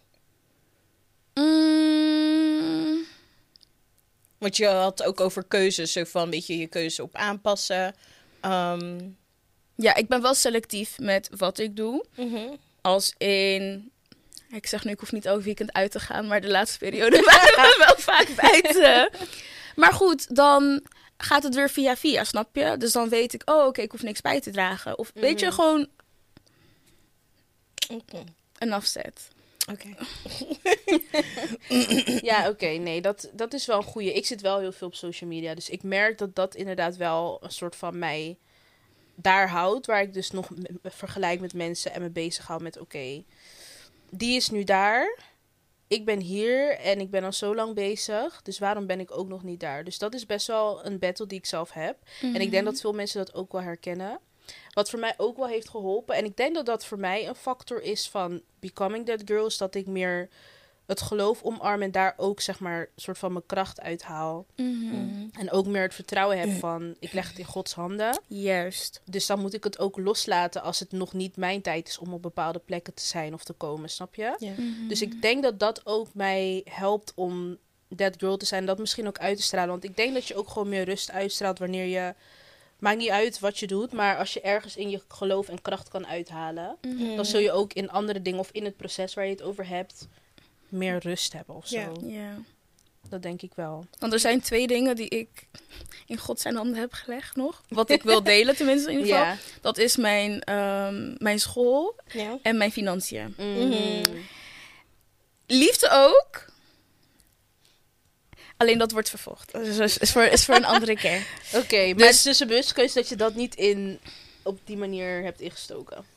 Want je had ook over keuzes, zo van, weet je keuze op aanpassen. Ja, ik ben wel selectief met wat ik doe. Als in... Ik zeg nu, ik hoef niet elk weekend uit te gaan, maar de laatste periode waren we wel vaak buiten. Maar goed, dan gaat het weer via, snap je? Dus dan weet ik, oké, ik hoef niks bij te dragen. Of weet je, gewoon een afzet. Oké. Ja, oké. Nee, dat is wel een goeie. Ik zit wel heel veel op social media. Dus ik merk dat dat inderdaad wel een soort van mij daar houdt. Waar ik dus nog vergelijk met mensen en me bezighoud met... Oké, die is nu daar. Ik ben hier en ik ben al zo lang bezig. Dus waarom ben ik ook nog niet daar? Dus dat is best wel een battle die ik zelf heb. En ik denk dat veel mensen dat ook wel herkennen. Wat voor mij ook wel heeft geholpen. En ik denk dat dat voor mij een factor is van becoming that girl. Is dat ik meer het geloof omarm en daar ook, zeg maar, een soort van mijn kracht uithaal. En ook meer het vertrouwen heb van, ik leg het in Gods handen. Juist. Dus dan moet ik het ook loslaten als het nog niet mijn tijd is om op bepaalde plekken te zijn of te komen, snap je? Ja. Dus ik denk dat dat ook mij helpt om that girl te zijn. Dat misschien ook uit te stralen. Want ik denk dat je ook gewoon meer rust uitstraalt wanneer je... Maakt niet uit wat je doet, maar als je ergens in je geloof en kracht kan uithalen... dan zul je ook in andere dingen of in het proces waar je het over hebt... meer rust hebben of zo. Ja. Dat denk ik wel. Want er zijn 2 dingen die ik in God zijn handen heb gelegd nog. Wat ik wil delen tenminste in ieder geval. Ja. Dat is mijn school en mijn financiën. Liefde ook. Alleen dat wordt vervolgd. Dus is voor een andere keer. Oké, maar het is dus een bewustkeuze dat je dat niet op die manier hebt ingestoken.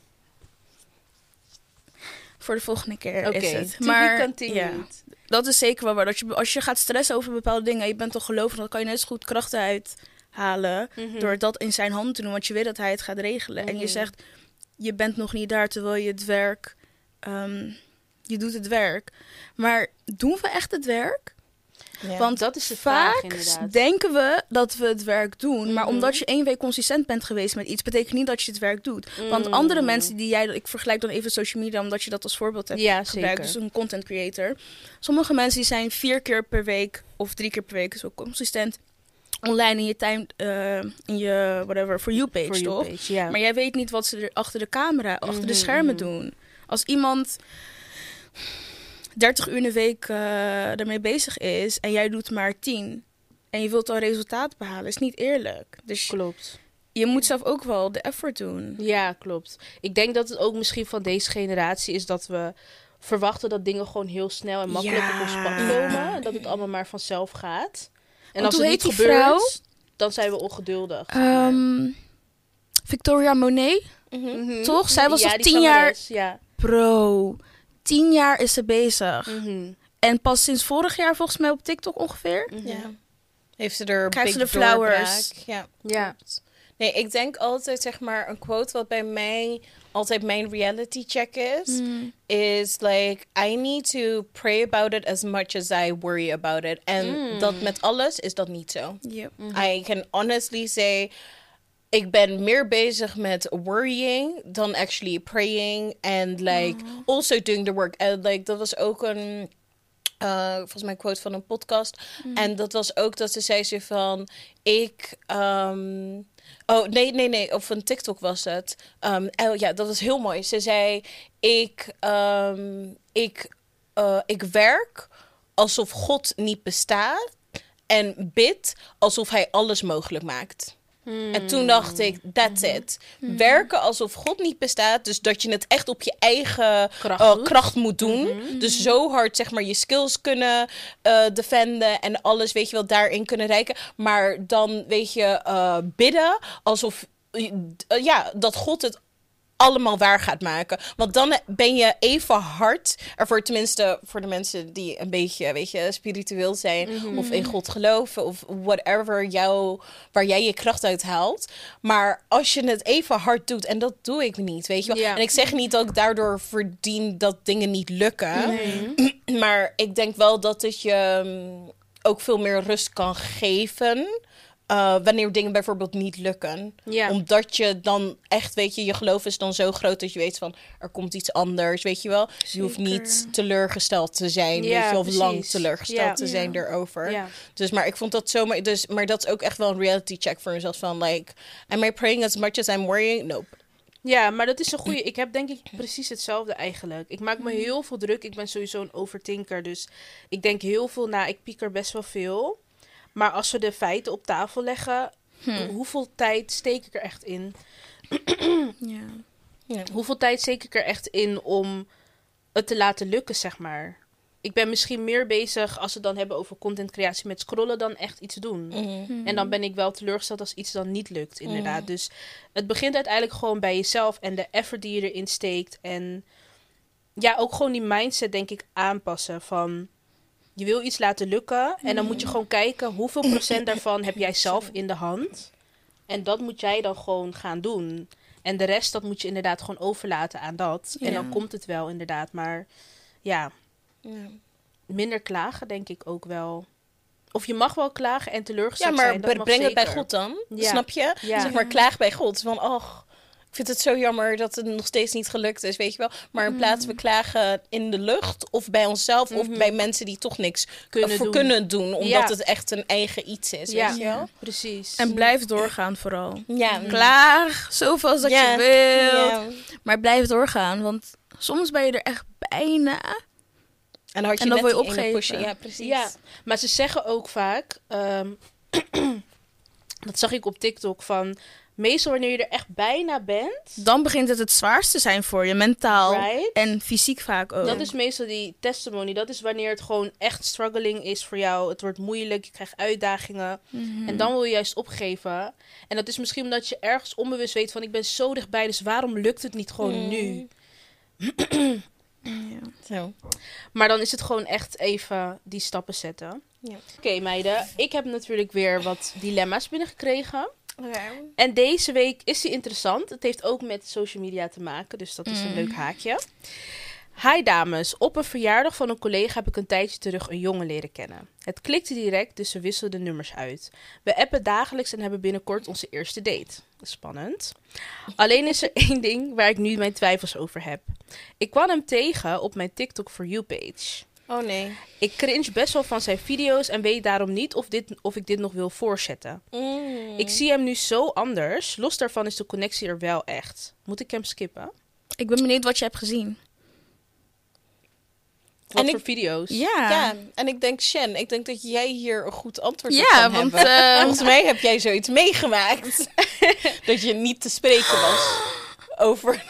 Voor de volgende keer is het. To Maar be continued. dat is zeker wel waar. Dat als je gaat stressen over bepaalde dingen... en je bent toch gelovig... dan kan je net zo goed krachten uithalen... door dat in zijn hand te doen. Want je weet dat hij het gaat regelen. En je zegt... je bent nog niet daar... terwijl je het werk je doet het werk. Maar doen we echt het werk? Ja. Want dat is de vraag, vaak inderdaad. denken we dat we het werk doen. Maar omdat je 1 week consistent bent geweest met iets, betekent niet dat je het werk doet. Want andere mensen die ik vergelijk dan even social media, omdat je dat als voorbeeld hebt Ja, gebruikt. zeker. Dus een content creator. Sommige mensen die zijn 4 keer per week of 3 keer per week zo consistent online in je time, in je whatever, For You page, For you toch? page, ja. Maar jij weet niet wat ze er achter de camera, achter de schermen doen. Als iemand 30 uur in de week ermee bezig is en jij doet maar 10 en je wilt al resultaat behalen, is niet eerlijk. Dus Klopt. je moet zelf ook wel de effort doen. Ja, klopt. Ik denk dat het ook misschien van deze generatie is dat we verwachten dat dingen gewoon heel snel en makkelijk op ons pad komen. En dat het allemaal maar vanzelf gaat. En Want als hoe het niet heet die gebeurt, vrouw? dan zijn we ongeduldig. Victoria Monet, Mhm. toch? Zij was Ja, al die 10 jaar... zangeres, Ja. Bro, 10 jaar is ze bezig. Mhm. En pas sinds vorig jaar volgens mij op TikTok ongeveer. Ja. Heeft ze er Krijgt ze big de flowers. doorbraak. Ja. Ja. Nee, ik denk altijd, zeg maar, een quote wat bij mij altijd mijn reality check is like, I need to pray about it as much as I worry about it. En dat met alles is dat niet zo. Yep. I can honestly say, ik ben meer bezig met worrying dan actually praying. And like, also doing the work. En like, dat was ook een... volgens mij een quote van een podcast. En dat was ook dat ze zei ze van... oh, nee. Of een TikTok was het. Ja, dat was heel mooi. Ze zei... Ik werk alsof God niet bestaat. En bid alsof hij alles mogelijk maakt. En toen dacht ik, that's it. Werken alsof God niet bestaat. Dus dat je het echt op je eigen kracht moet doen. Dus zo hard, zeg maar, je skills kunnen defenden. En alles, weet je wel, daarin kunnen reiken. Maar dan, weet je, bidden alsof... dat God het allemaal waar gaat maken. Want dan ben je even hard ervoor, tenminste voor de mensen die een beetje, weet je, spiritueel zijn of in God geloven of whatever waar jij je kracht uit haalt. Maar als je het even hard doet, en dat doe ik niet, weet je wel. Ja. En ik zeg niet dat ik daardoor verdien dat dingen niet lukken. Maar ik denk wel dat het je ook veel meer rust kan geven. Wanneer dingen bijvoorbeeld niet lukken. Ja. Omdat je dan echt, weet je geloof is dan zo groot dat je weet van, er komt iets anders, weet je wel. Je hoeft niet teleurgesteld te zijn, Ja, weet je, of precies. lang teleurgesteld te zijn erover. Ja. Dus, maar ik vond dat zo, maar dat is ook echt wel een reality check voor mezelf van, like, am I praying as much as I'm worrying? Nope. Ja, maar dat is een goede. Ik heb denk ik precies hetzelfde eigenlijk. Ik maak me heel veel druk. Ik ben sowieso een overthinker, dus ik denk heel veel na. Ik pieker best wel veel. Maar als we de feiten op tafel leggen, hoeveel tijd steek ik er echt in? Ja. Hoeveel tijd steek ik er echt in om het te laten lukken, zeg maar? Ik ben misschien meer bezig, als we het dan hebben over contentcreatie, met scrollen dan echt iets doen. En dan ben ik wel teleurgesteld als iets dan niet lukt, inderdaad. Dus het begint uiteindelijk gewoon bij jezelf en de effort die je erin steekt. En ja, ook gewoon die mindset, denk ik, aanpassen van... Je wil iets laten lukken en dan moet je gewoon kijken hoeveel procent daarvan heb jij zelf in de hand. En dat moet jij dan gewoon gaan doen. En de rest, dat moet je inderdaad gewoon overlaten aan dat. En dan komt het wel inderdaad. Maar ja, minder klagen denk ik ook wel. Of je mag wel klagen en teleurgesteld zijn. Ja, maar breng het bij God dan. Ja. Snap je? Ja. Zeg maar, klaag bij God. Van, ik vind het zo jammer dat het nog steeds niet gelukt is, weet je wel. Maar in plaats van klagen in de lucht of bij onszelf of bij mensen die toch niks kunnen doen. Omdat het echt een eigen iets is, weet je wel. Precies. En blijf doorgaan vooral. Ja. Klaag zoveel als dat je wilt. Ja. Maar blijf doorgaan, want soms ben je er echt bijna. En dan had je En dan net wil je die ene opgeven. pushen. Ja, precies. Ja, maar ze zeggen ook vaak... dat zag ik op TikTok van... Meestal wanneer je er echt bijna bent... Dan begint het zwaarste te zijn voor je, mentaal Right? en fysiek vaak ook. Dat is meestal die testimony. Dat is wanneer het gewoon echt struggling is voor jou. Het wordt moeilijk, je krijgt uitdagingen. En dan wil je juist opgeven. En dat is misschien omdat je ergens onbewust weet van... ik ben zo dichtbij, dus waarom lukt het niet gewoon nu? Zo. Maar dan is het gewoon echt even die stappen zetten. Ja. Oké, meiden. Ik heb natuurlijk weer wat dilemma's binnengekregen. Okay. En deze week is die interessant. Het heeft ook met social media te maken, dus dat is een leuk haakje. Hi dames, op een verjaardag van een collega heb ik een tijdje terug een jongen leren kennen. Het klikte direct, dus we wisselden nummers uit. We appen dagelijks en hebben binnenkort onze eerste date. Spannend. Alleen is er één ding waar ik nu mijn twijfels over heb. Ik kwam hem tegen op mijn TikTok For You page. Oh nee. Ik cringe best wel van zijn video's en weet daarom niet of ik dit nog wil voortzetten. Ik zie hem nu zo anders. Los daarvan is de connectie er wel echt. Moet ik hem skippen? Ik ben benieuwd wat je hebt gezien. Wat voor video's? Ja, en ik denk, Shen, ik denk dat jij hier een goed antwoord op Ja, kan want hebben. Volgens mij heb jij zoiets meegemaakt. Dat je niet te spreken was over...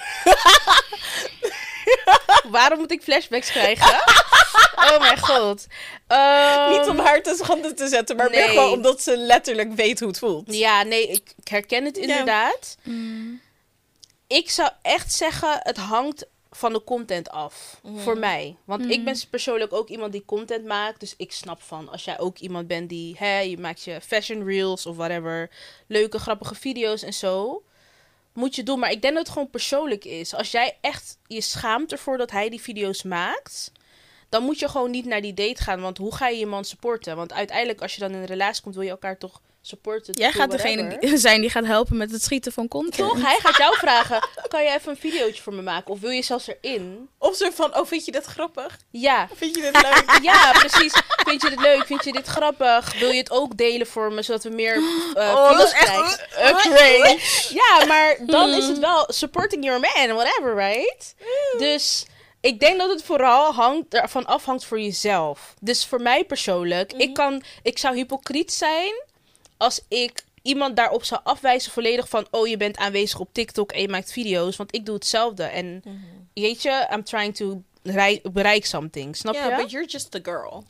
Waarom moet ik flashbacks krijgen? Oh mijn god. Niet om haar te schande te zetten, maar meer gewoon omdat ze letterlijk weet hoe het voelt. Ja, nee, ik herken het inderdaad. Ik zou echt zeggen, het hangt van de content af. Voor mij. Want ik ben persoonlijk ook iemand die content maakt. Dus ik snap van, als jij ook iemand bent die... je maakt je fashion reels of whatever. Leuke, grappige video's en zo. Moet je doen. Maar ik denk dat het gewoon persoonlijk is. Als jij echt je schaamt ervoor dat hij die video's maakt... dan moet je gewoon niet naar die date gaan. Want hoe ga je je man supporten? Want uiteindelijk, als je dan in een relatie komt... wil je elkaar toch supporten. Jij gaat degene zijn die gaat helpen met het schieten van content. Toch? Hij gaat jou vragen... kan je even een videootje voor me maken? Of wil je zelfs erin? Of zo van, oh, vind je dit grappig? Ja. Vind je dit leuk? Ja, precies. Vind je dit leuk? Vind je dit grappig? Wil je het ook delen voor me, zodat we meer dat views is echt krijgen? upgrade. Ja, maar dan is het wel supporting your man, whatever, right? Dus ik denk dat het vooral ervan afhangt voor jezelf. Dus voor mij persoonlijk, ik zou hypocriet zijn als ik iemand daarop zou afwijzen volledig van... oh, je bent aanwezig op TikTok en je maakt video's. Want ik doe hetzelfde. En weet je, I'm trying to bereik something. Snap je? Ja, but you're just a girl.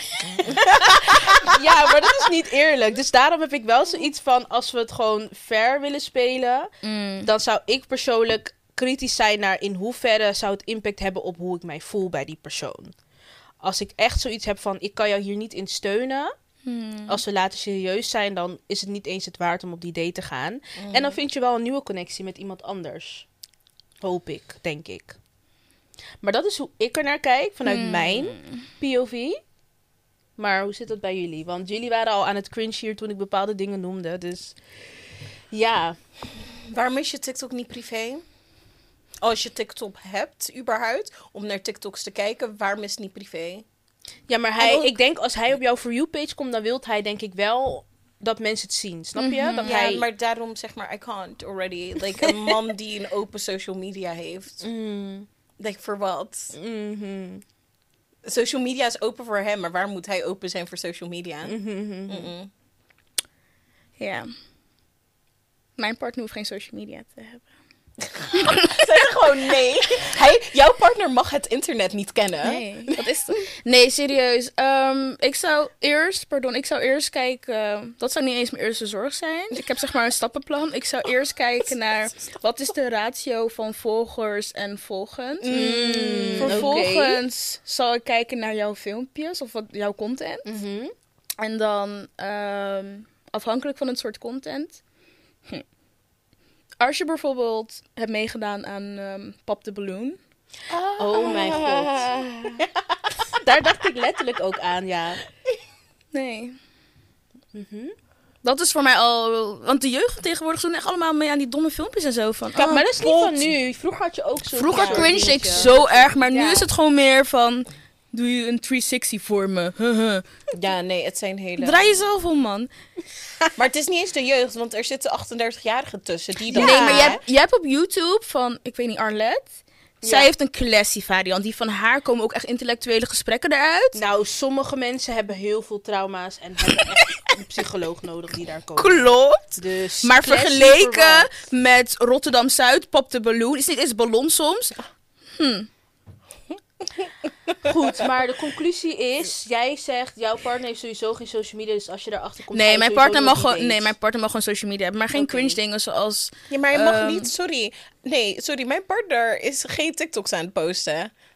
Ja, maar dat is niet eerlijk. Dus daarom heb ik wel zoiets van... als we het gewoon fair willen spelen... dan zou ik persoonlijk kritisch zijn naar... in hoeverre zou het impact hebben op hoe ik mij voel bij die persoon. Als ik echt zoiets heb van... ik kan jou hier niet in steunen... Als we later serieus zijn, dan is het niet eens het waard om op die date te gaan. En dan vind je wel een nieuwe connectie met iemand anders. Hoop ik, denk ik. Maar dat is hoe ik er naar kijk, vanuit mijn POV. Maar hoe zit dat bij jullie? Want jullie waren al aan het cringe hier toen ik bepaalde dingen noemde. Dus ja. Waarom is je TikTok niet privé? Als je TikTok hebt, überhaupt, om naar TikToks te kijken, waarom is het niet privé? Ja, maar ik denk als hij op jouw For You page komt, dan wil hij denk ik wel dat mensen het zien. Snap je? Dat Ja, hij... maar daarom zeg maar, I can't already. Like, een man die een open social media heeft. Like, voor wat? Social media is open voor hem, maar waarom moet hij open zijn voor social media? Ja. Mijn partner hoeft geen social media te hebben. Zeg gewoon nee. Jouw partner mag het internet niet kennen. Nee, wat is het? Nee, serieus. Ik zou eerst kijken... Dat zou niet eens mijn eerste zorg zijn. Ik heb zeg maar een stappenplan. Ik zou eerst kijken naar... wat is de ratio van volgers en volgend. Vervolgens zal ik kijken naar jouw filmpjes of jouw content. En dan afhankelijk van het soort content... Als je bijvoorbeeld hebt meegedaan aan Pop the Balloon. Oh mijn god. Daar dacht ik letterlijk ook aan, ja. Nee. Dat is voor mij al... Want de jeugd tegenwoordig doen echt allemaal mee aan die domme filmpjes en zo. Van, Kijk, maar dat is niet van nu. Vroeger had je ook zo... Vroeger cringe ik zo erg, maar nu is het gewoon meer van... Doe je een 360 voor me? Ja, nee, het zijn hele... Draai jezelf om, man. Maar het is niet eens de jeugd, want er zitten 38-jarigen tussen. Die dan... Nee, maar je hebt op YouTube van, ik weet niet, Arlette. Zij heeft een classy variant. Die van haar komen ook echt intellectuele gesprekken eruit. Nou, sommige mensen hebben heel veel trauma's en hebben echt een psycholoog nodig die daar komen. Klopt. Dus maar vergeleken met Rotterdam-Zuid, Pop the Balloon, is niet eens ballon soms. Goed, maar de conclusie is, jij zegt, jouw partner heeft sowieso geen social media, dus als je daarachter komt... Nee, mijn partner mag gewoon social media hebben, maar geen cringe dingen zoals... Ja, maar je mag niet, sorry. Nee, sorry, mijn partner is geen TikToks aan het posten.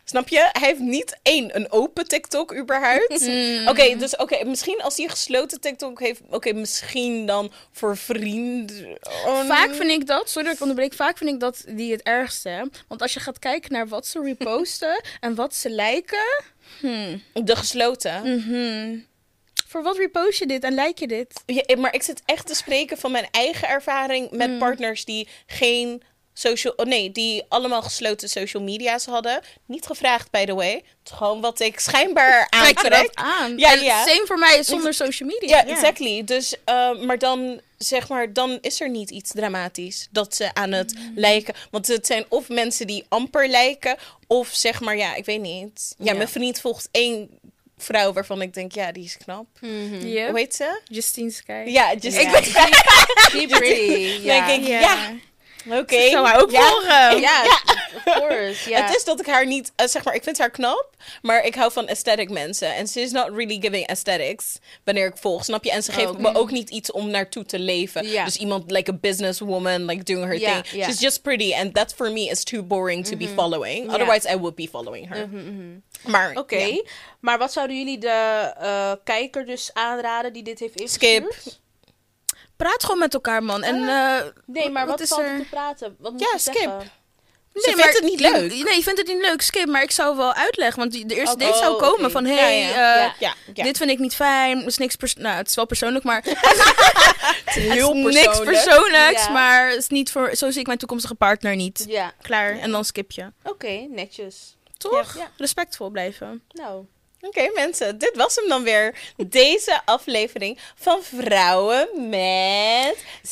Snap je? Hij heeft niet een open TikTok überhaupt. Oké, misschien als hij een gesloten TikTok heeft... Oké, misschien dan voor vrienden. Vaak vind ik dat, sorry dat ik onderbreek, vaak vind ik dat die het ergste. Want als je gaat kijken naar wat ze reposten en wat ze liken... De gesloten. Voor wat repost je dit en like je dit? Ja, maar ik zit echt te spreken van mijn eigen ervaring met partners die geen die allemaal gesloten social media's hadden. Niet gevraagd, by the way. Het is gewoon wat ik schijnbaar Kijk je dat aantrek. aan? Ja, en ja. same voor mij zonder social media. Ja, exactly. Dus, maar dan, zeg maar, dan is er niet iets dramatisch dat ze aan het lijken. Want het zijn of mensen die amper lijken, of zeg maar, ja, ik weet niet. Ja, mijn vriend volgt 1 vrouw waarvan ik denk, ja, die is knap. Yep. Hoe heet ze? Justine Sky. Ja, just Ja. Pretty. Dan denk ik, ja. Oké. Ik zou haar ook volgen. Ja, of course. Ja. Het is dat ik haar niet, zeg maar, ik vind haar knap, maar ik hou van aesthetic mensen. En ze is not really giving aesthetics wanneer ik volg, snap je? En ze geeft me ook niet iets om naartoe te leven. Ja. Dus iemand, like a businesswoman, like doing her Ja, thing. ja. She's just pretty and that for me is too boring to be following. Otherwise I would be following her. Maar, Oké, ja. maar wat zouden jullie de kijker dus aanraden die dit heeft ingestuurd? Skip. Praat gewoon met elkaar, man. En, Nee, maar wat is valt er er? te praten? Wat moet Ja, je skip. zeggen? Ze vindt het niet leuk. Nee, je vindt het niet leuk, skip. Maar ik zou wel uitleggen. Want de eerste Oké. date zou komen oké. van... Ja, Hey, ja. Ja. dit vind ik niet fijn. Het is niks nou, het is wel persoonlijk, maar... Heel het is niks persoonlijks. Ja. Maar het is niet voor... Zo zie ik mijn toekomstige partner niet. Ja, Klaar. En dan skip je. oké, netjes. Toch? Ja. Respectvol blijven. Nou, Oké, mensen, dit was hem dan weer. Deze aflevering van Vrouwen met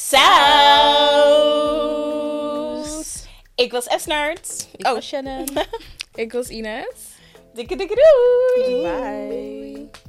Saus. Ik was Esnaert. ik was Shannon. Ik was Ines. Dikke doei. Bye.